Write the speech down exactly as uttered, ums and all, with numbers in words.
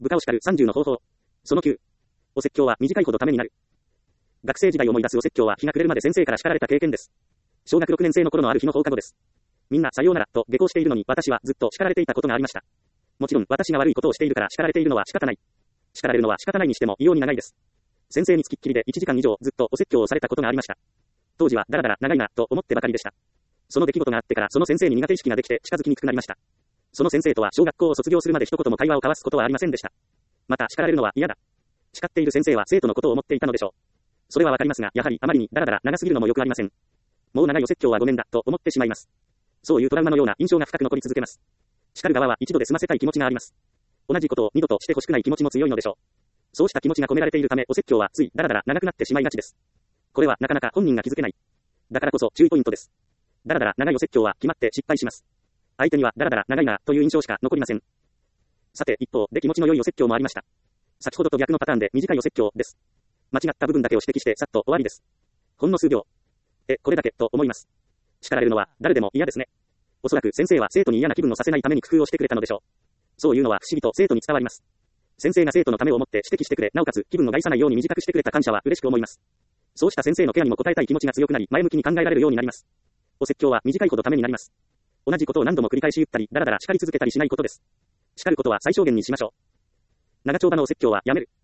部下を叱るさんじゅうの方法。そのきゅう。お説教は短いほどためになる。学生時代を思い出すお説教は日が暮れるまで先生から叱られた経験です。小学ろくねん生の頃のある日の放課後です。みんなさようならと下校しているのに私はずっと叱られていたことがありました。もちろん私が悪いことをしているから叱られているのは仕方ない。叱られるのは仕方ないにしても異様に長いです。先生につきっきりでいちじかん以上ずっとお説教をされたことがありました。当時はだらだら長いなと思ってばかりでした。その出来事があってからその先生に苦手意識ができて近づきにくくなりました。その先生とは小学校を卒業するまで一言も会話を交わすことはありませんでした。また叱られるのは嫌だ。叱っている先生は生徒のことを思っていたのでしょう。それはわかりますが、やはりあまりにだらだら長すぎるのもよくありません。もう長いお説教はごめんだと思ってしまいます。そういうトラウマのような印象が深く残り続けます。叱る側は一度で済ませたい気持ちがあります。同じことを二度としてほしくない気持ちも強いのでしょう。そうした気持ちが込められているためお説教はついだらだら長くなってしまいがちです。これはなかなか本人が気づけない。だからこそ注意ポイントです。だらだら長いお説教は決まって失敗します。相手にはだらだら長いなという印象しか残りません。さて一方で気持ちの良いお説教もありました。先ほどと逆のパターンで短いお説教です。間違った部分だけを指摘してさっと終わりです。ほんの数秒。え、これだけと思います。叱られるのは誰でも嫌ですね。おそらく先生は生徒に嫌な気分をさせないために工夫をしてくれたのでしょう。そういうのは不思議と生徒に伝わります。先生が生徒のためを思って指摘してくれ、なおかつ気分を害さないように短くしてくれた感謝は嬉しく思います。そうした先生のケアにも応えたい気持ちが強くなり、前向きに考えられるようになります。お説教は短いほどためになります。同じことを何度も繰り返し言ったり、だらだら叱り続けたりしないことです。叱ることは最小限にしましょう。長丁場のお説教はやめる。